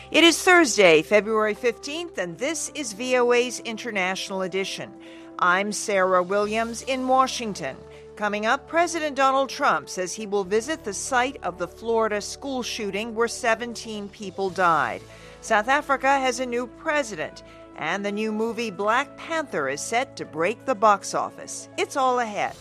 It is Thursday, February 15th, and this is VOA's International Edition. I'm Sarah Williams in Washington. Coming up, President Donald Trump says he will visit the site of the Florida school shooting where 17 people died. South Africa has a new president, and the new movie Black Panther is set to break the box office. It's all ahead.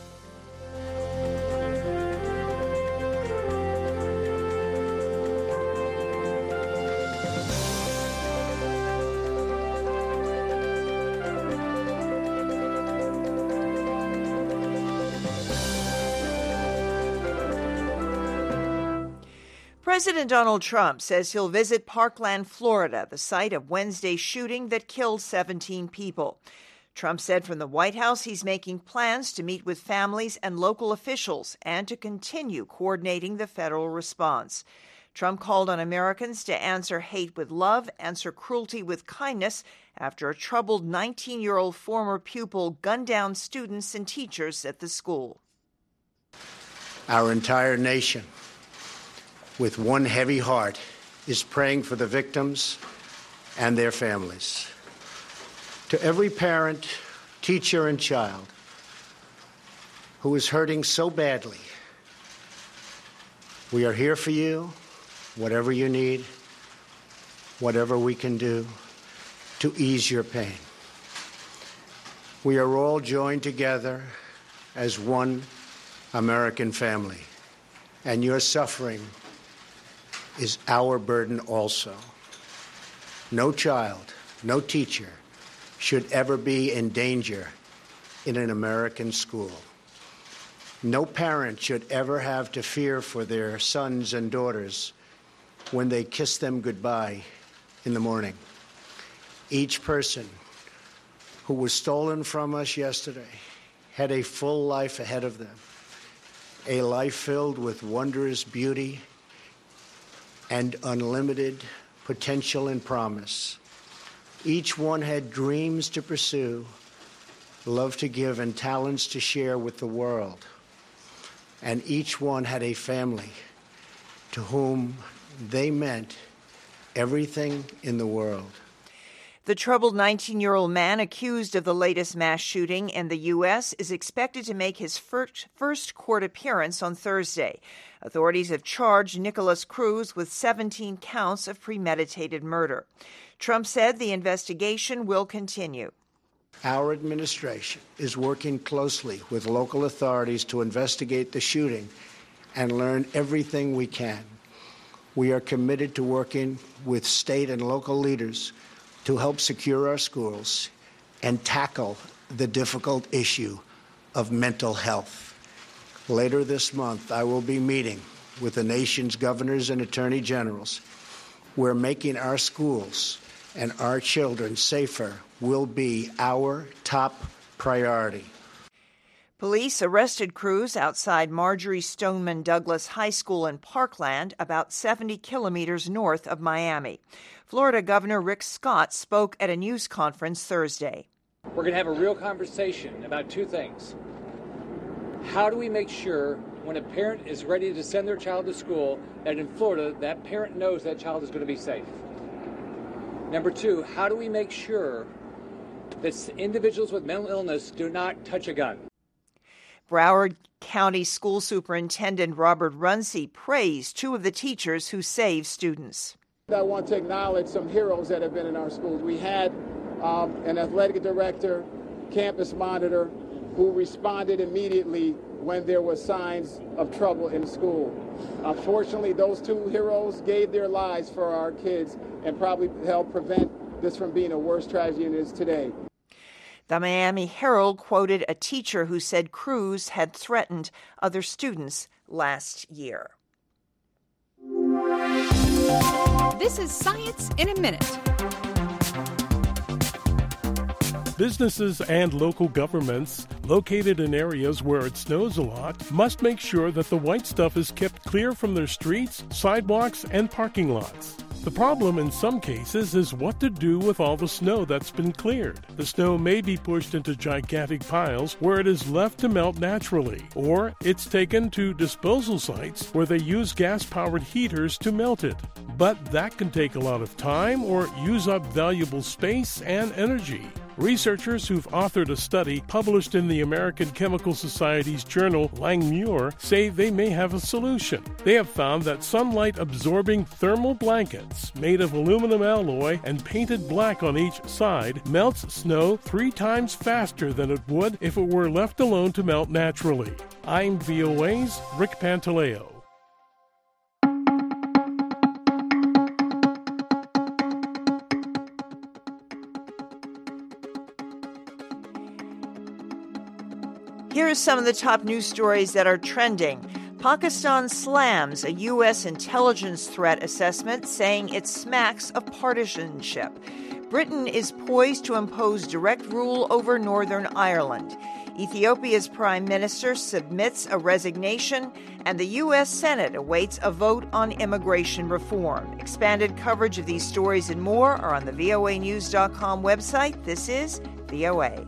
President Donald Trump says he'll visit Parkland, Florida, the site of Wednesday's shooting that killed 17 people. Trump said from the White House he's making plans to meet with families and local officials and to continue coordinating the federal response. Trump called on Americans to answer hate with love, answer cruelty with kindness after a troubled 19-year-old former pupil gunned down students and teachers at the school. Our entire nation, with one heavy heart, is praying for the victims and their families. To every parent, teacher, and child who is hurting so badly, we are here for you, whatever you need, whatever we can do to ease your pain. We are all joined together as one American family, and your suffering is our burden also. No child, no teacher should ever be in danger in an American school. No parent should ever have to fear for their sons and daughters when they kiss them goodbye in the morning. Each person who was stolen from us yesterday had a full life ahead of them, a life filled with wondrous beauty and unlimited potential and promise. Each one had dreams to pursue, love to give, and talents to share with the world. And each one had a family to whom they meant everything in the world. The troubled 19-year-old man accused of the latest mass shooting in the U.S. is expected to make his first court appearance on Thursday. Authorities have charged Nikolas Cruz with 17 counts of premeditated murder. Trump said the investigation will continue. Our administration is working closely with local authorities to investigate the shooting and learn everything we can. We are committed to working with state and local leaders to help secure our schools and tackle the difficult issue of mental health. Later this month, I will be meeting with the nation's governors and attorney generals, where making our schools and our children safer will be our top priority. Police arrested Cruz outside Marjorie Stoneman Douglas High School in Parkland, about 70 kilometers north of Miami. Florida Governor Rick Scott spoke at a news conference Thursday. We're going to have a real conversation about two things. How do we make sure when a parent is ready to send their child to school that in Florida that parent knows that child is going to be safe? Number two, how do we make sure that individuals with mental illness do not touch a gun? Broward County School Superintendent Robert Runcie praised two of the teachers who saved students. I want to acknowledge some heroes that have been in our schools. We had an athletic director, campus monitor, who responded immediately when there were signs of trouble in school. Unfortunately, those two heroes gave their lives for our kids and probably helped prevent this from being a worse tragedy than it is today. The Miami Herald quoted a teacher who said Cruz had threatened other students last year. This is Science in a Minute. Businesses and local governments located in areas where it snows a lot must make sure that the white stuff is kept clear from their streets, sidewalks, and parking lots. The problem in some cases is what to do with all the snow that's been cleared. The snow may be pushed into gigantic piles where it is left to melt naturally, or it's taken to disposal sites where they use gas-powered heaters to melt it. But that can take a lot of time or use up valuable space and energy. Researchers who've authored a study published in the American Chemical Society's journal Langmuir say they may have a solution. They have found that sunlight-absorbing thermal blankets made of aluminum alloy and painted black on each side melts snow 3 times faster than it would if it were left alone to melt naturally. I'm VOA's Rick Pantaleo. Here are some of the top news stories that are trending. Pakistan slams a U.S. intelligence threat assessment, saying it smacks of partisanship. Britain is poised to impose direct rule over Northern Ireland. Ethiopia's prime minister submits a resignation, and the U.S. Senate awaits a vote on immigration reform. Expanded coverage of these stories and more are on the voanews.com website. This is VOA.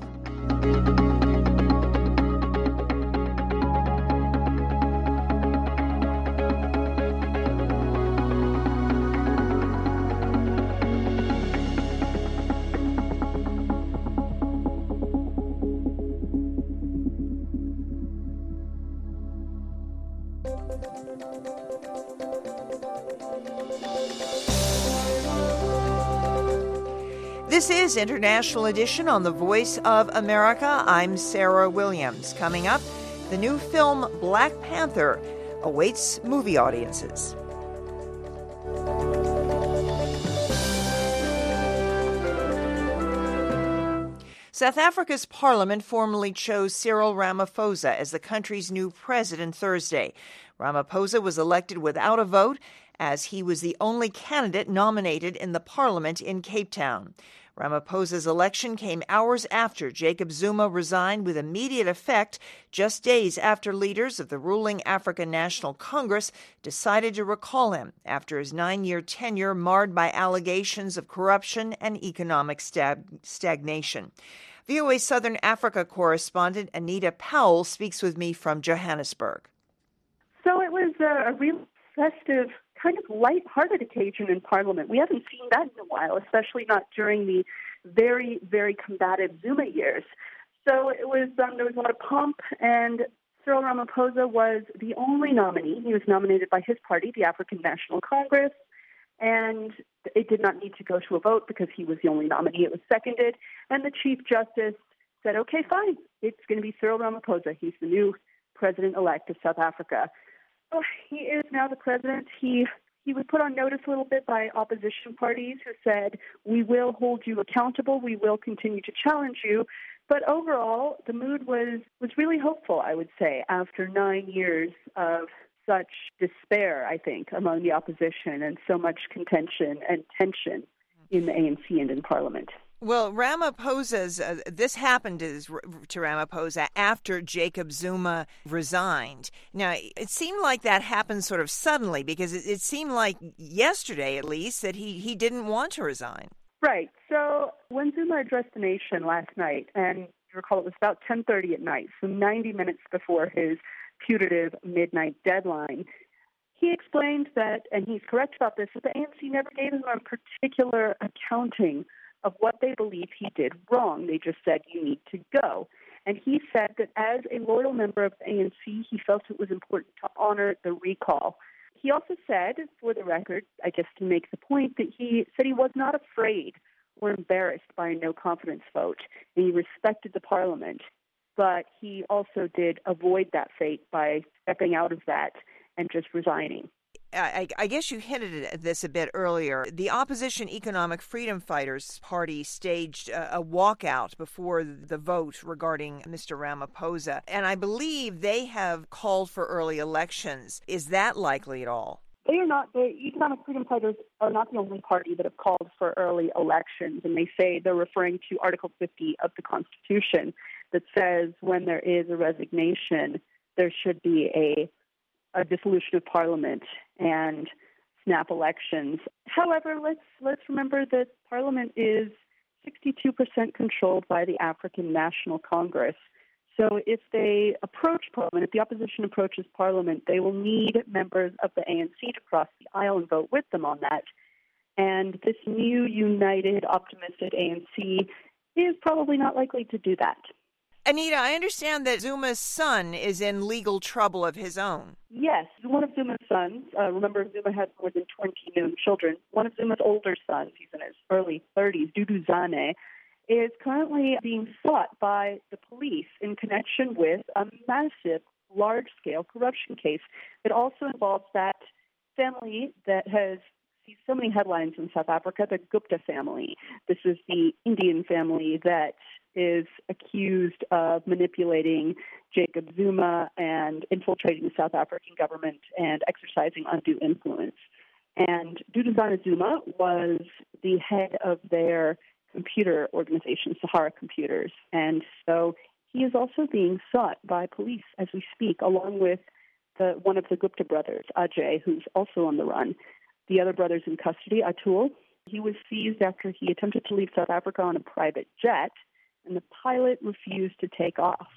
This is International Edition on the Voice of America. I'm Sarah Williams. Coming up, the new film Black Panther awaits movie audiences. South Africa's parliament formally chose Cyril Ramaphosa as the country's new president Thursday. Ramaphosa was elected without a vote, as he was the only candidate nominated in the parliament in Cape Town. Ramaphosa's election came hours after Jacob Zuma resigned with immediate effect, just days after leaders of the ruling African National Congress decided to recall him after his 9-year tenure marred by allegations of corruption and economic stagnation. VOA Southern Africa correspondent Anita Powell speaks with me from Johannesburg. So it was a real festive, kind of light-hearted occasion in Parliament. We haven't seen that in a while, especially not during the very, very combative Zuma years. So it was there was a lot of pomp, and Cyril Ramaphosa was the only nominee. He was nominated by his party, the African National Congress, and it did not need to go to a vote because he was the only nominee. It was seconded, and the Chief Justice said, okay, fine, it's going to be Cyril Ramaphosa. He's the new president-elect of South Africa. So he is now the president. He was put on notice a little bit by opposition parties who said, we will hold you accountable, we will continue to challenge you. But overall, the mood was really hopeful, I would say, after 9 years of such despair, I think, among the opposition and so much contention and tension in the ANC and in Parliament. Well, Ramaphosa's, this happened to Ramaphosa after Jacob Zuma resigned. Now, it seemed like that happened sort of suddenly because it seemed like yesterday, at least, that he didn't want to resign. Right. So when Zuma addressed the nation last night, and you recall it was about 10:30 at night, so 90 minutes before his putative midnight deadline, he explained that, and he's correct about this, that the ANC never gave him a particular accounting of what they believe he did wrong. They just said, you need to go. And he said that as a loyal member of the ANC, he felt it was important to honor the recall. He also said, for the record, I guess to make the point, that he said he was not afraid or embarrassed by a no-confidence vote, and he respected the parliament. But he also did avoid that fate by stepping out of that and just resigning. I guess you hinted at this a bit earlier. The Opposition Economic Freedom Fighters Party staged a walkout before the vote regarding Mr. Ramaphosa, and I believe they have called for early elections. Is that likely at all? The economic freedom fighters are not the only party that have called for early elections, and they say they're referring to Article 50 of the Constitution that says when there is a resignation, there should be a dissolution of Parliament and snap elections. However, let's remember that Parliament is 62% controlled by the African National Congress. So if they approach Parliament, if the opposition approaches Parliament, they will need members of the ANC to cross the aisle and vote with them on that. And this new, united, optimistic ANC is probably not likely to do that. Anita, I understand that Zuma's son is in legal trouble of his own. Yes, one of Zuma's sons, remember Zuma has more than 20 known children, one of Zuma's older sons, he's in his early 30s, Dudu Zane, is currently being sought by the police in connection with a massive, large-scale corruption case. It also involves that family that has seen so many headlines in South Africa, the Gupta family. This is the Indian family that is accused of manipulating Jacob Zuma and infiltrating the South African government and exercising undue influence. And Duduzane Zuma was the head of their computer organization, Sahara Computers. And so he is also being sought by police as we speak, along with one of the Gupta brothers, Ajay, who's also on the run. The other brother's in custody, Atul. He was seized after he attempted to leave South Africa on a private jet, and the pilot refused to take off.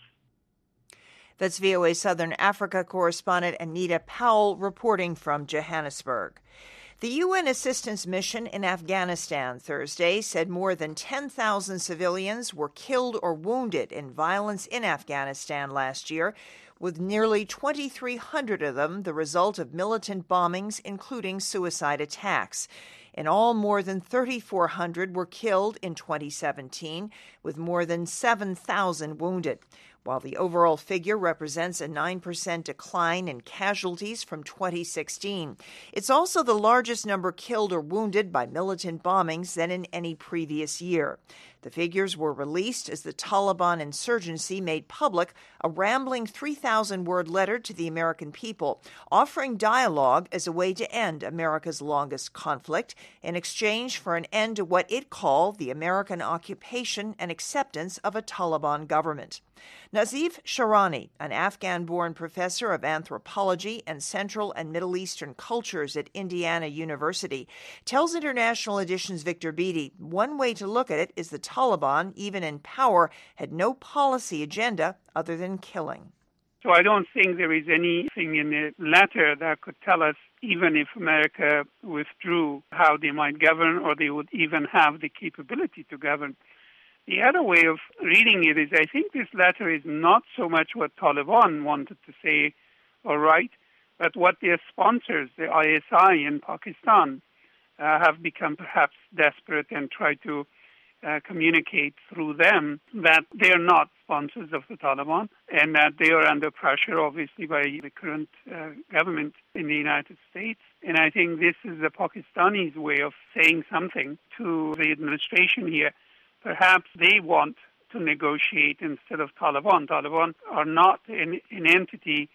That's VOA Southern Africa correspondent Anita Powell reporting from Johannesburg. The UN assistance mission in Afghanistan Thursday said more than 10,000 civilians were killed or wounded in violence in Afghanistan last year, with nearly 2,300 of them the result of militant bombings, including suicide attacks. In all, more than 3,400 were killed in 2017, with more than 7,000 wounded. While the overall figure represents a 9% decline in casualties from 2016, it's also the largest number killed or wounded by militant bombings than in any previous year. The figures were released as the Taliban insurgency made public a rambling 3,000-word letter to the American people, offering dialogue as a way to end America's longest conflict in exchange for an end to what it called the American occupation and acceptance of a Taliban government. Nazif Sharani, an Afghan-born professor of anthropology and Central and Middle Eastern cultures at Indiana University, tells International Edition's Victor Beattie one way to look at it is the Taliban, even in power, had no policy agenda other than killing. So I don't think there is anything in the letter that could tell us, even if America withdrew, how they might govern or they would even have the capability to govern. The other way of reading it is I think this letter is not so much what Taliban wanted to say or write, but what their sponsors, the ISI in Pakistan, have become perhaps desperate and try to communicate through them that they are not sponsors of the Taliban and that they are under pressure, obviously, by the current government in the United States. And I think this is the Pakistanis' way of saying something to the administration here. Perhaps they want to negotiate instead of Taliban. Taliban are not an entity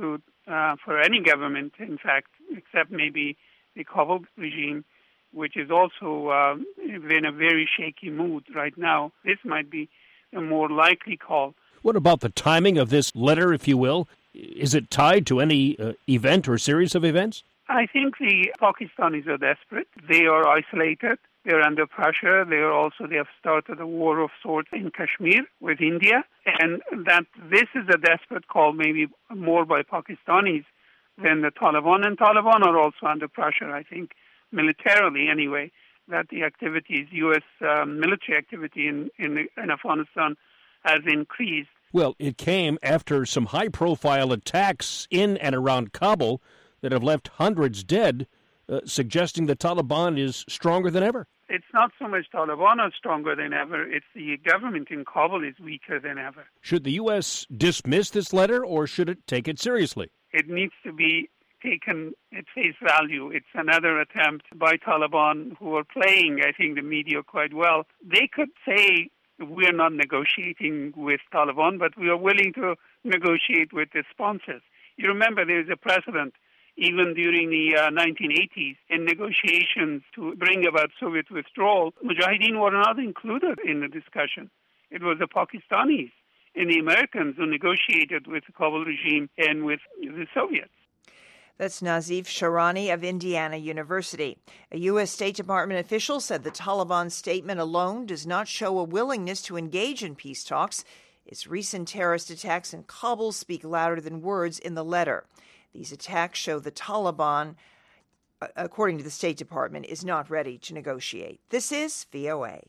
for any government, in fact, except maybe the Kabul regime, which is also in a very shaky mood right now. This might be a more likely call. What about the timing of this letter, if you will? Is it tied to any event or series of events? I think the Pakistanis are desperate. They are isolated. They're under pressure. They have started a war of sorts in Kashmir with India, and that this is a desperate call, maybe more by Pakistanis than the Taliban. And Taliban are also under pressure, I think, militarily anyway, that the activities, U.S. Military activity in Afghanistan has increased. Well, it came after some high-profile attacks in and around Kabul that have left hundreds dead, suggesting the Taliban is stronger than ever. It's not so much Taliban are stronger than ever. It's the government in Kabul is weaker than ever. Should the U.S. dismiss this letter, or should it take it seriously? It needs to be taken at face value. It's another attempt by Taliban, who are playing, I think, the media quite well. They could say, we're not negotiating with Taliban, but we are willing to negotiate with the sponsors. You remember there is a precedent even during the 1980s in negotiations to bring about Soviet withdrawal, Mujahideen were not included in the discussion. It was the Pakistanis and the Americans who negotiated with the Kabul regime and with the Soviets. That's Nazif Sharani of Indiana University. A U.S. State Department official said the Taliban's statement alone does not show a willingness to engage in peace talks. Its recent terrorist attacks in Kabul speak louder than words in the letter. These attacks show the Taliban, according to the State Department, is not ready to negotiate. This is VOA.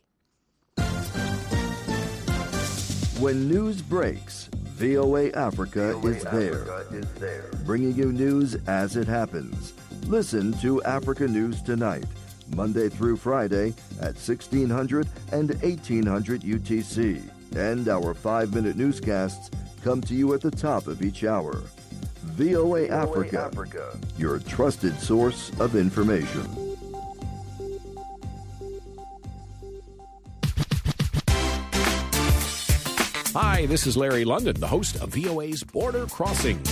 When news breaks, VOA Africa is there, bringing you news as it happens. Listen to Africa News Tonight, Monday through Friday at 1600 and 1800 UTC. And our 5-minute newscasts come to you at the top of each hour. VOA Africa, your trusted source of information. Hi, this is Larry London, the host of VOA's Border Crossings.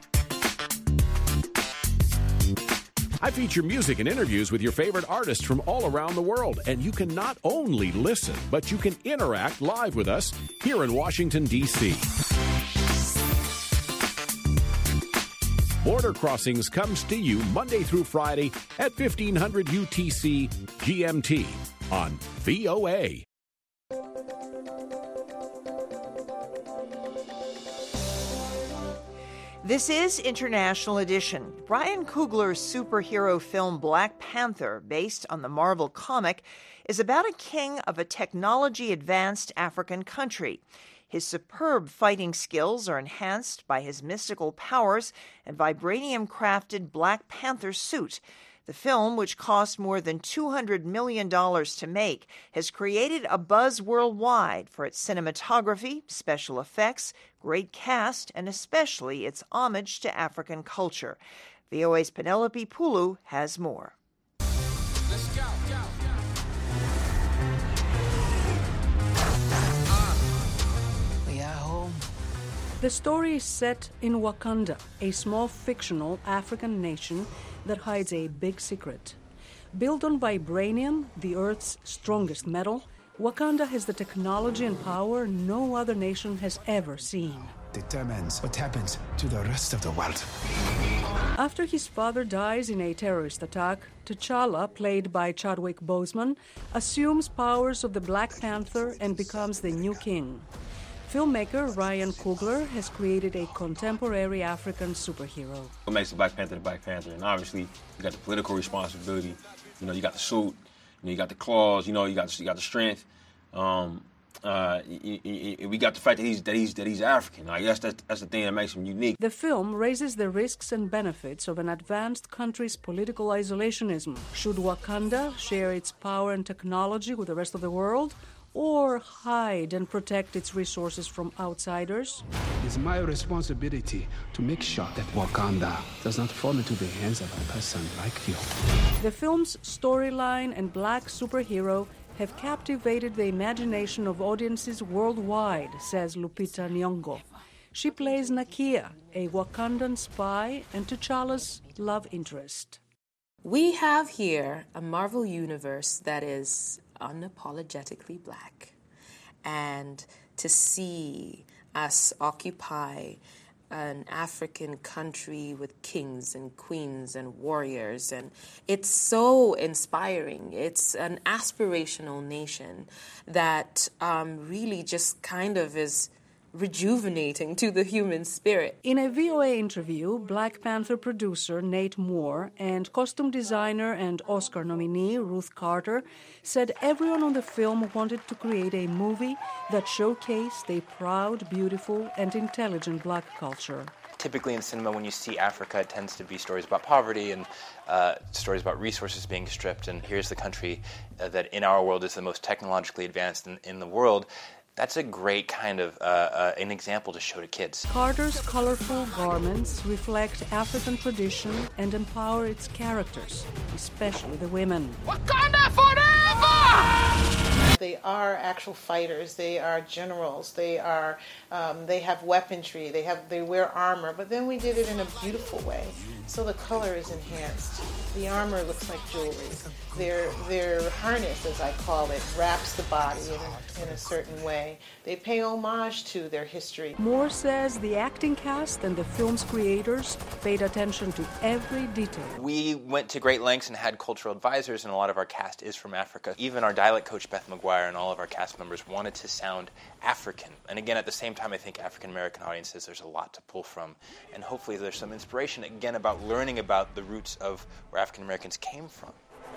I feature music and interviews with your favorite artists from all around the world, and you can not only listen, but you can interact live with us here in Washington, D.C. Border Crossings comes to you Monday through Friday at 1500 UTC GMT on VOA. This is International Edition. Ryan Coogler's superhero film Black Panther, based on the Marvel comic, is about a king of a technology-advanced African country. His superb fighting skills are enhanced by his mystical powers and vibranium-crafted Black Panther suit. The film, which cost more than $200 million to make, has created a buzz worldwide for its cinematography, special effects, great cast, and especially its homage to African culture. VOA's Penelope Pulu has more. Let's go. We are home. The story is set in Wakanda, a small fictional African nation that hides a big secret. Built on vibranium, the Earth's strongest metal, Wakanda has the technology and power no other nation has ever seen. Determines what happens to the rest of the world. After his father dies in a terrorist attack, T'Challa, played by Chadwick Boseman, assumes powers of the Black Panther and becomes the new king. Filmmaker Ryan Coogler has created a contemporary African superhero. What makes the Black Panther the Black Panther? And obviously, you got the political responsibility. You know, you got the suit. You got the claws. You got the strength. We got the fact that he's African. I guess that's the thing that makes him unique. The film raises the risks and benefits of an advanced country's political isolationism. Should Wakanda share its power and technology with the rest of the world, or hide and protect its resources from outsiders? It's my responsibility to make sure that Wakanda does not fall into the hands of a person like you. The film's storyline and black superhero have captivated the imagination of audiences worldwide, says Lupita Nyong'o. She plays Nakia, a Wakandan spy and T'Challa's love interest. We have here a Marvel universe that is unapologetically black, and to see us occupy an African country with kings and queens and warriors, and it's so inspiring. It's an aspirational nation that really just kind of is rejuvenating to the human spirit. In a VOA interview, Black Panther producer Nate Moore and costume designer and Oscar nominee Ruth Carter said everyone on the film wanted to create a movie that showcased a proud, beautiful, and intelligent black culture. Typically in cinema, when you see Africa, it tends to be stories about poverty and stories about resources being stripped, and here's the country that in our world is the most technologically advanced in the world. That's a great kind of an example to show to kids. Carter's colorful garments reflect African tradition and empower its characters, especially the women. Wakanda forever! They are actual fighters. They are generals. They have weaponry. They wear armor. But then we did it in a beautiful way. So the color is enhanced. The armor looks like jewelry. Their harness, as I call it, wraps the body in a certain way. They pay homage to their history. Moore says the acting cast and the film's creators paid attention to every detail. We went to great lengths and had cultural advisors, and a lot of our cast is from Africa. Even our dialect coach, Beth McGuire, and all of our cast members wanted to sound African. And again, at the same time, I think African-American audiences, there's a lot to pull from. And hopefully there's some inspiration, again, about learning about the roots of where African-Americans came from.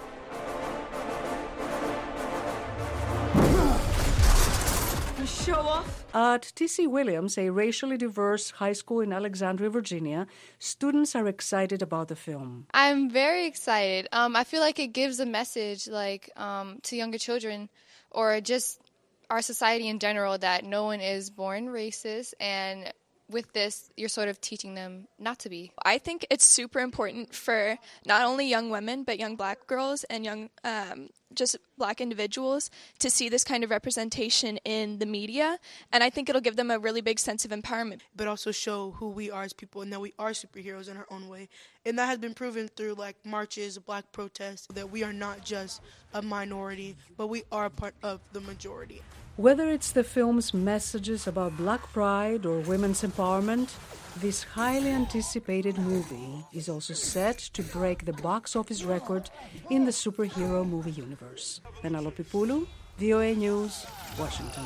Show off. At T.C. Williams, a racially diverse high school in Alexandria, Virginia, students are excited about the film. I'm very excited. I feel like it gives a message, to younger children, or just our society in general, that no one is born racist, and with this, you're sort of teaching them not to be. I think it's super important for not only young women, but young black girls and young just black individuals to see this kind of representation in the media. And I think it'll give them a really big sense of empowerment. But also show who we are as people and that we are superheroes in our own way. And that has been proven through marches, black protests, that we are not just a minority, but we are part of the majority. Whether it's the film's messages about black pride or women's empowerment, this highly anticipated movie is also set to break the box office record in the superhero movie universe. Penelope Pulu, VOA News, Washington.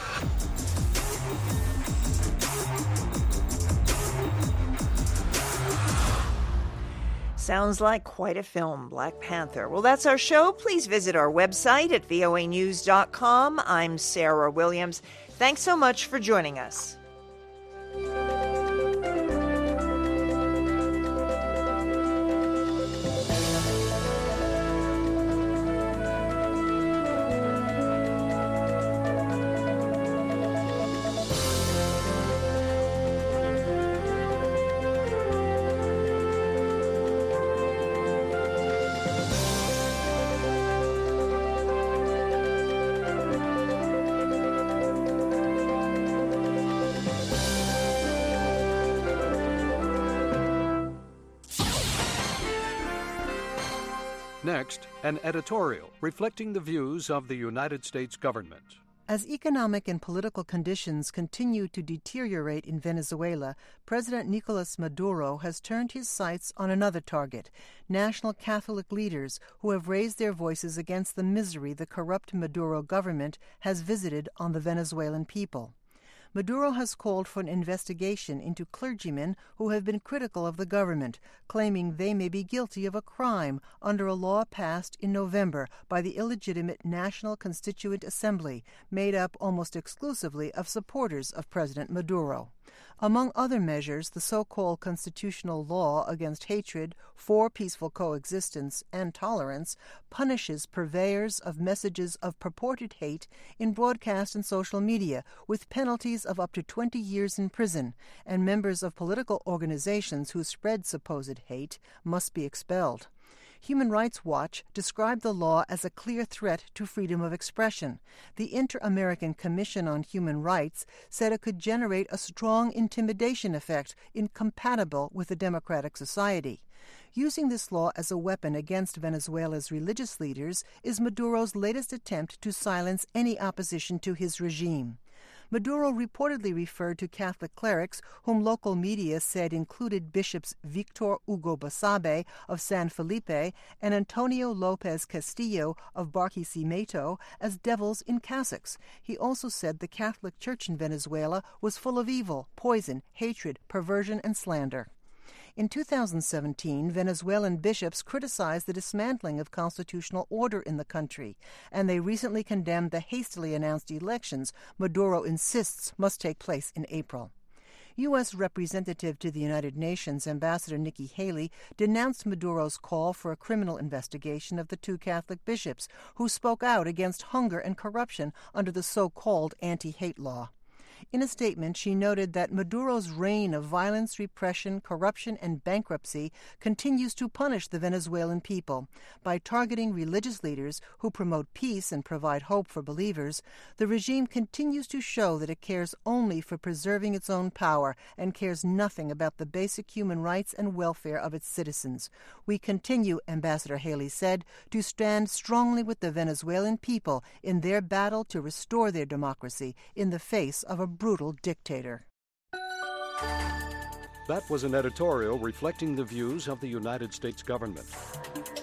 Sounds like quite a film, Black Panther. Well, that's our show. Please visit our website at voanews.com. I'm Sarah Williams. Thanks so much for joining us. Next, an editorial reflecting the views of the United States government. As economic and political conditions continue to deteriorate in Venezuela, President Nicolas Maduro has turned his sights on another target, national Catholic leaders who have raised their voices against the misery the corrupt Maduro government has visited on the Venezuelan people. Maduro has called for an investigation into clergymen who have been critical of the government, claiming they may be guilty of a crime under a law passed in November by the illegitimate National Constituent Assembly, made up almost exclusively of supporters of President Maduro. Among other measures, the so-called constitutional law against hatred, for peaceful coexistence, and tolerance punishes purveyors of messages of purported hate in broadcast and social media with penalties of up to 20 years in prison, and members of political organizations who spread supposed hate must be expelled. Human Rights Watch described the law as a clear threat to freedom of expression. The Inter-American Commission on Human Rights said it could generate a strong intimidation effect incompatible with a democratic society. Using this law as a weapon against Venezuela's religious leaders is Maduro's latest attempt to silence any opposition to his regime. Maduro reportedly referred to Catholic clerics, whom local media said included Bishops Victor Hugo Basabe of San Felipe and Antonio Lopez Castillo of Barquisimeto, as devils in cassocks. He also said the Catholic Church in Venezuela was full of evil, poison, hatred, perversion, and slander. In 2017, Venezuelan bishops criticized the dismantling of constitutional order in the country, and they recently condemned the hastily announced elections Maduro insists must take place in April. U.S. Representative to the United Nations, Ambassador Nikki Haley, denounced Maduro's call for a criminal investigation of the two Catholic bishops who spoke out against hunger and corruption under the so-called anti-hate law. In a statement, she noted that Maduro's reign of violence, repression, corruption, and bankruptcy continues to punish the Venezuelan people. By targeting religious leaders who promote peace and provide hope for believers, the regime continues to show that it cares only for preserving its own power and cares nothing about the basic human rights and welfare of its citizens. We continue, Ambassador Haley said, to stand strongly with the Venezuelan people in their battle to restore their democracy in the face of a brutal dictator. That was an editorial reflecting the views of the United States government.